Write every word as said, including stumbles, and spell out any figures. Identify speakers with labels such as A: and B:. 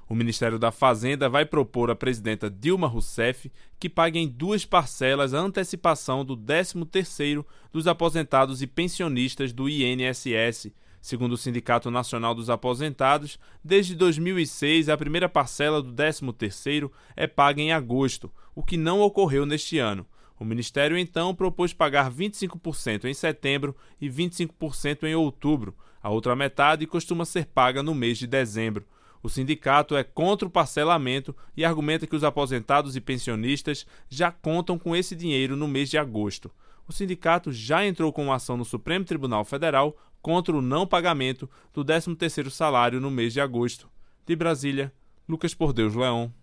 A: O Ministério da Fazenda vai propor à presidenta Dilma Rousseff que pague em duas parcelas a antecipação do décimo terceiro dos aposentados e pensionistas do I N S S. Segundo o Sindicato Nacional dos Aposentados, desde dois mil e seis a primeira parcela do décimo terceiro é paga em agosto, o que não ocorreu neste ano. O Ministério, então, propôs pagar vinte e cinco por cento em setembro e vinte e cinco por cento em outubro. A outra metade costuma ser paga no mês de dezembro. O sindicato é contra o parcelamento e argumenta que os aposentados e pensionistas já contam com esse dinheiro no mês de agosto. O sindicato já entrou com uma ação no Supremo Tribunal Federal contra o não pagamento do décimo terceiro salário no mês de agosto. De Brasília, Lucas Por Deus Leão.